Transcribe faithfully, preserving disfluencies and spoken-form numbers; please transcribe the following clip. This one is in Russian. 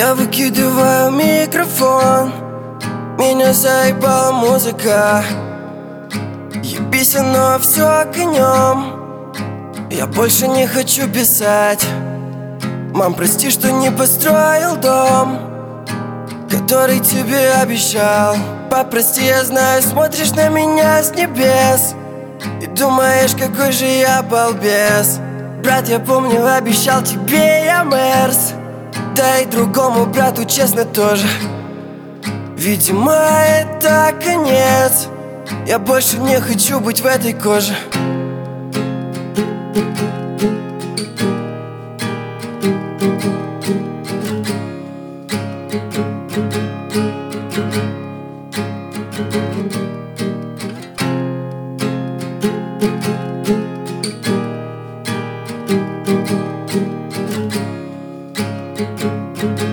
Я выкидываю микрофон, меня заебала музыка. Ебись, оно все конем. Я больше не хочу писать. Мам, прости, что не построил дом, который тебе обещал. Пап, прости, я знаю, смотришь на меня с небес и думаешь, какой же я балбес. Брат, я помню, обещал тебе я мерз, да и другому брату, честно, тоже. Видимо, это конец. Я больше не хочу быть в этой коже. Thank you.